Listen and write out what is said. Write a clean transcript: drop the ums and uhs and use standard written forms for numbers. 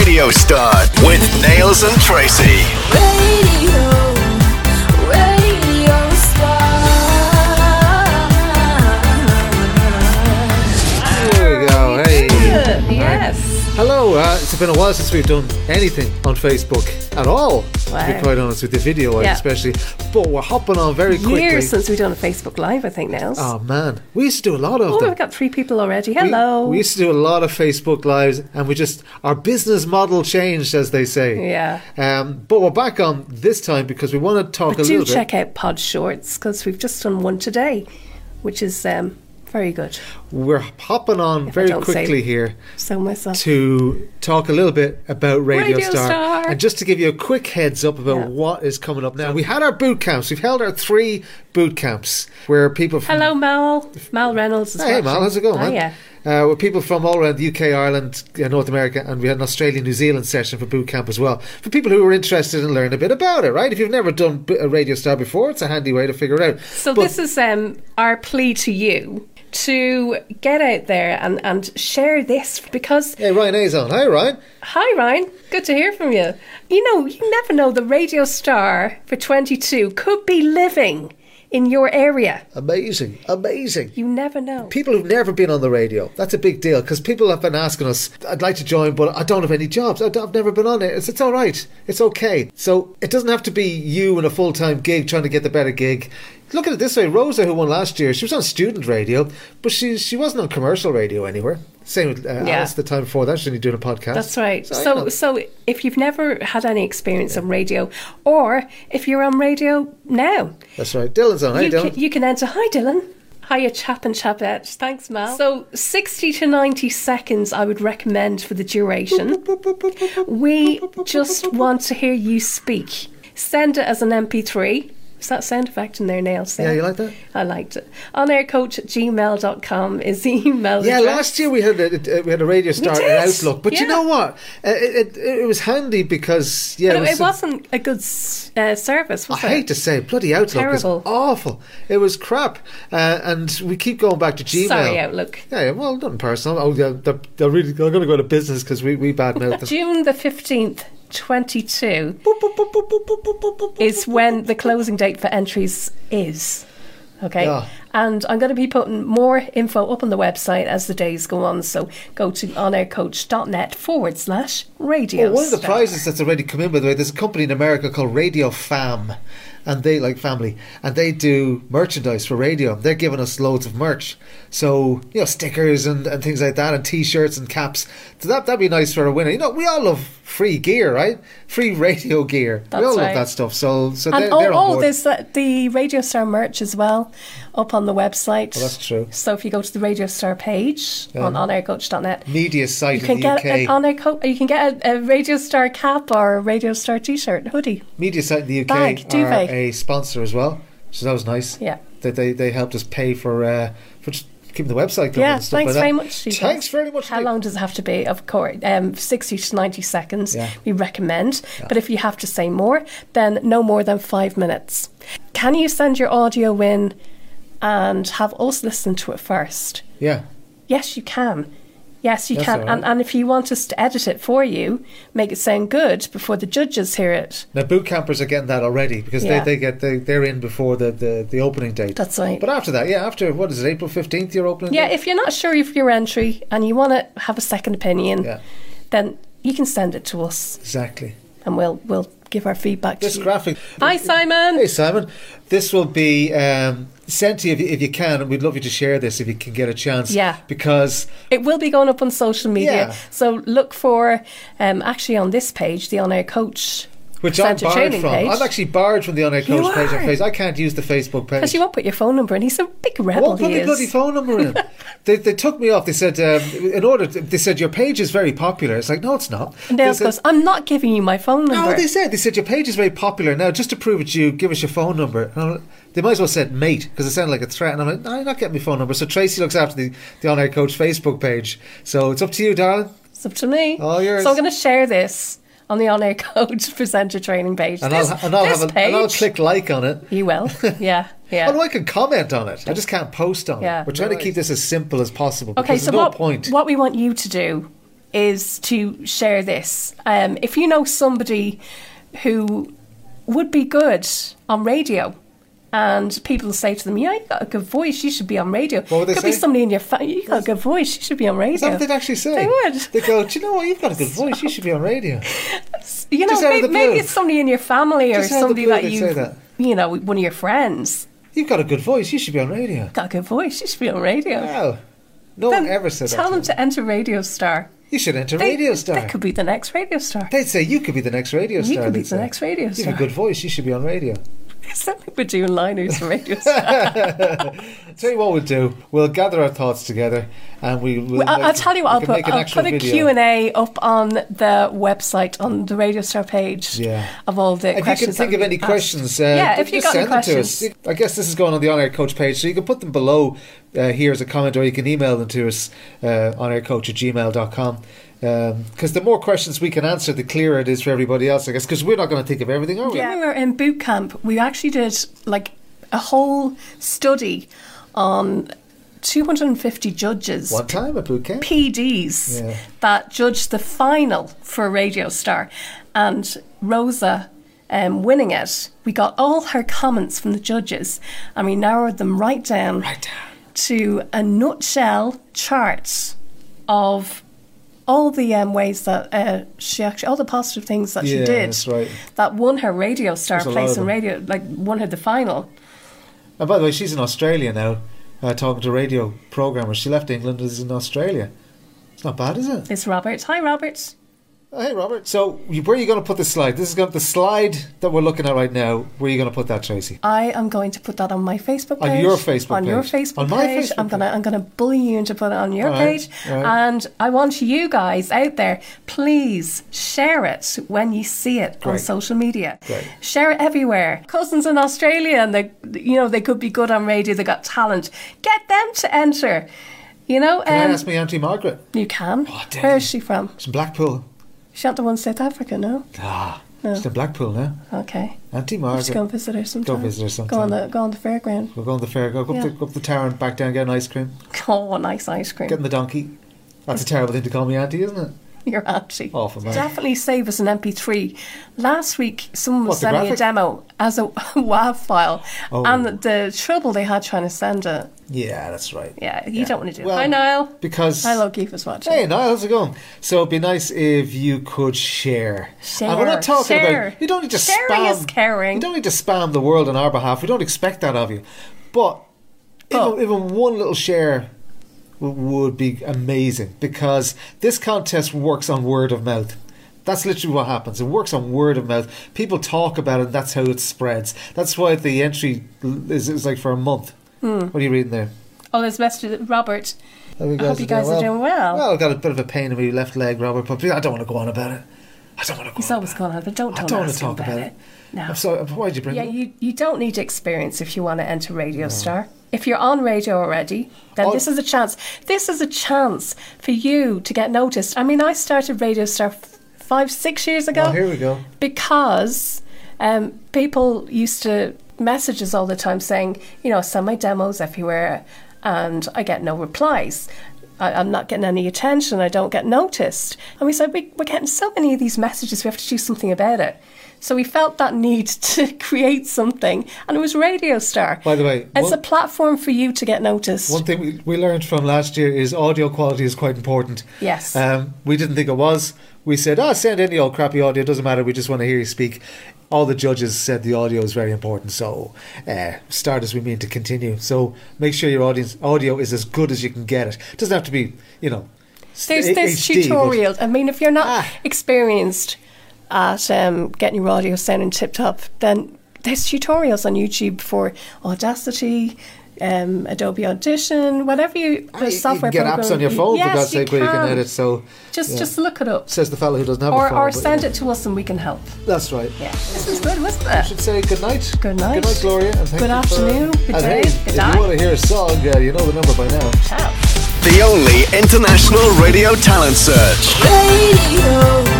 Radio Star with Nails and Tracy. Radio Star. There we go. Hey. Yes. Hello. It's been a while since we've done anything on Facebook at all. Wow. To be quite honest, with the video Yeah. especially. But we're hopping on very quickly. Years since we've done a Facebook Live, I think now. Oh man, we used to do a lot of Oh, them. we've got 3 people already. Hello. We used to do a lot of Facebook Lives, and our business model changed, as they say. Yeah. But we're back on this time because we want to talk But a do little bit. check out Pod Shorts because we've just done one today, which is very good. We're hopping on If I very don't say quickly here So myself. to talk a little bit about Radio Radio Star. Star. And just to give you a quick heads up about Yeah. what is coming up now. We had our boot camps. We've held our 3 boot camps where people from... Hello, Mal. Mal Reynolds is Hey, watching. Mal, how's it going, Oh, man? yeah. With people from all around the UK, Ireland, North America, and we had an Australia, New Zealand session for boot camp as well. For people who are interested in learning a bit about it, right? If you've never done a Radio Star before, it's a handy way to figure it out. So But- this is our plea to you to get out there and share this because... Hey, Ryan A's on. Hi, Ryan. Hi, Ryan. Good to hear from you. You never know, the Radio Star for 22 could be living in your area. Amazing. You never know. People who've never been on the radio, that's a big deal because people have been asking us, I'd like to join but I don't have any jobs, I've never been on it. It's all right, it's okay. So it doesn't have to be you in a full-time gig trying to get the better gig. Look at it this way, Rosa, who won last year, she was on student radio, but she wasn't on commercial radio anywhere. Same with Alice the time before that, she's only doing a podcast. That's right. So So if you've never had any experience on radio, or if you're on radio now, that's right. Dylan's on. Hi, Dylan. you can enter. Hi, Dylan. Hiya, chap and chapette. Thanks, Mal. So 60 to 90 seconds I would recommend for the duration. We just want to hear you speak. Send it as an MP3. Is that sound effect in there, Nails? Yeah, you like that? I liked it. onaircoach@gmail.com is the email Yeah, address. last year we had a Radio Star did, in Outlook, but you yeah. know what? It was handy because But it was wasn't a good service, was I it? hate to say it, bloody Outlook Terrible. is awful. It was crap, and we keep going back to Gmail. Sorry, Outlook. Yeah, well, nothing personal. Oh, yeah, they're going to go to business because we badmouth them. June the 15th, 22 is when the closing date for entries is. Okay. Yeah. And I'm going to be putting more info up on the website as the days go on. So go to onaircoach.net/radio. Well, one of the Star. prizes that's already come in, by the way, there's a company in America called Radio Fam, and they like family, and they do merchandise for radio. They're giving us loads of merch, so stickers and things like that, and T-shirts and caps. So that'd be nice for a winner. We all love free gear, right? Free radio gear. That's we all right. love that stuff. So And they're on board. there's the Radio Star merch as well up on the website. Well, that's true. So if you go to the Radio Star page on onaircoach.net, Media site you can in the get UK. you can get a Radio Star cap or a Radio Star T-shirt, hoodie. Media site in the UK Bag, are duvet. a sponsor as well, so that was nice. Yeah. That they helped us pay for just keeping the website going Yeah, and stuff thanks like that. very much. you Thanks guys. very much. How indeed. long does it have to be? Of course, 60 to 90 seconds. Yeah. We recommend. But if you have to say more, then no more than 5 minutes. Can you send your audio in and have us listen to it first? Yeah. Yes, you can. Yes, you That's can. all right. And if you want us to edit it for you, make it sound good before the judges hear it. Now boot campers are getting that already because Yeah. they're in before the opening date. That's right. But after that, after what is it, April 15th, your opening Yeah, date? if you're not sure of your entry and you want to have a second opinion, Yeah. then you can send it to us Exactly. and we'll give our feedback This to you. graphic. Hi, Simon. Hey Simon, this will be sent to you if you can, and we'd love you to share this if you can get a chance. Yeah. Because It will be going up on social media. Yeah. So look for, actually on this page, the On Air Coach which I'm Presenter barred training from. page. I'm actually barred from the On Air You Coach page on are? Facebook. I can't use the Facebook page. Because you won't put your phone number in. He's a big I rebel, won't put he the is. bloody phone number in. They took me off. They said they said your page is very popular. It's like, no, it's not. And They Dale said- goes, I'm not giving you my phone number. No, they said your page is very popular. Now, just to prove it to you, give us your phone number. They might as well said mate because it sounded like a threat. And I'm like, no, you're not getting my phone number. So Tracy looks after the On Air Coach Facebook page. So it's up to you, darling. It's up to me. All yours. So I'm going to share this on the On Air Coach Presenter Training page. And This I'll page. click like on it. You will. Yeah. Yeah. Oh, no, I can comment on it. I just can't post on Yeah. it. We're trying to keep this as simple as possible. Okay, Because so there's no point. what we want you to do is to share this. If you know somebody who would be good on radio, and people say to them, "Yeah, you got a good voice. You should be on radio." What would they Could say? be somebody in your family. You got a good voice. You should be on radio. Is that what they'd actually say? They would. They go, "Do you know what? You've got a good voice. You should be on radio." You know, Just out of the maybe blue. it's somebody in your family or Just out of the somebody blue that they'd say that. you know, one of your friends. You've got a good voice. You should be on radio. Got a good voice. You should be on radio. Wow. No Then one ever said that. Tell to them me. to enter Radio Star. You should enter Radio Star. They could be the next Radio Star. They'd say you could be the next radio star. You could be they'd the say. next Radio You Star. have a good voice. You should be on radio. It's like we're doing liners for Radio Star. Tell you what we'll do. We'll gather our thoughts together, and we'll I'll tell you what we can make an I'll actual put a video. Q&A up on the website, on the Radio Star page Yeah. of all the If you can questions. think that of any we've asked. questions, yeah, if you just got any send them to questions. us. I guess this is going on the On Air Coach page, so you can put them below here as a comment, or you can email them to us onaircoach@gmail.com. Because the more questions we can answer, the clearer it is for everybody else, I guess, because we're not going to think of everything, are we? Yeah. When we were in boot camp, we actually did like a whole study on 250 judges. One time at boot camp. PDs Yeah. that judged the final for Radio Star, and Rosa winning it, we got all her comments from the judges and we narrowed them right down to a nutshell chart of all the ways that she actually, all the positive things that she Yeah, did that's right. that won her Radio Star There's a lot place of in them. radio, like won her the final. And by the way, she's in Australia now, talking to radio programmers. She left England and is in Australia. It's not bad, is it? It's Robert. Hi, Robert. Oh, hey, Robert. So, where are you going to put the slide? This is the slide that we're looking at right now. Where are you going to put that, Tracy? I am going to put that on my Facebook page. On your Facebook On your page? Facebook On my page. Facebook I'm gonna bully you into putting it on your All right, page. all right. And I want you guys out there, please share it when you see it on Great. social media. Great. Share it everywhere. Cousins in Australia, and they could be good on radio. They got talent. Get them to enter. You know, Can I ask my Auntie Margaret? you can. Oh, damn. Where is she from? She's in Blackpool. She's not the one in South Africa, no? She's in Blackpool now. Okay. Auntie Let's go Margaret. and visit her sometime. Go visit her Go on sometime. the fairground. We'll go on the fair. Go Yeah. up the tower and back down, get an ice cream. Oh, nice ice cream. Getting the donkey. That's a terrible thing to call me auntie, isn't it? Your auntie. Awful, man. Definitely save us an MP3. Last week, someone What, was the sending me a graphic? demo as a WAV file, Oh. and the trouble they had trying to send it. Yeah, that's right. Yeah, you don't want to do Well, it. Hi, Niall. Because... Hi, Loki, was watching. Hey, Niall, how's it going? So it'd be nice if you could share. Share, And we're not talking share. about... You don't need to Sharing spam... is caring. You don't need to spam the world on our behalf. We don't expect that of you. But even one little share would be amazing, because this contest works on word of mouth. That's literally what happens. It works on word of mouth. People talk about it, and that's how it spreads. That's why the entry is like for a month. What are you reading there? Oh, there's message, Robert. I hope you guys are doing well. Well, I've got a bit of a pain in my left leg, Robert, but I don't want to go on about it. I don't want to go He's on always about going on, but don't I don't want ask to him talk about it. No. I'm sorry, why'd you bring Yeah, it up? you don't need experience if you want to enter Radio Star. If you're on radio already, then this is a chance. This is a chance for you to get noticed. I mean, I started Radio Star 5-6 years ago. Oh, here we go. Because people used to message us all the time saying, send my demos everywhere, and I get no replies. I'm not getting any attention. I don't get noticed. And we said, we're getting so many of these messages, we have to do something about it. So we felt that need to create something, and it was Radio Star. By the way, it's a platform for you to get noticed. One thing we learned from last year is audio quality is quite important. Yes. We didn't think it was. We said, send any old crappy audio, doesn't matter, we just want to hear you speak. All the judges said the audio is very important, so start as we mean to continue. So make sure your audio is as good as you can get it. It doesn't have to be, There's HD, tutorials. I mean, if you're not experienced at getting your audio sounding tip-top, then there's tutorials on YouTube for Audacity, Adobe Audition, whatever the software you can get program. apps on your phone, yes, for God's sake, where you can edit. So just look it up. Says the fellow who doesn't have a phone. Or but, send it to us and we can help. That's right. Yeah, this was good, wasn't I it? should say good night. Good night. Good night, Gloria. And thank Good you afternoon, good and day, hey, good if night. you want to hear a song, you know the number by now. Ciao. The only international radio talent search. Radio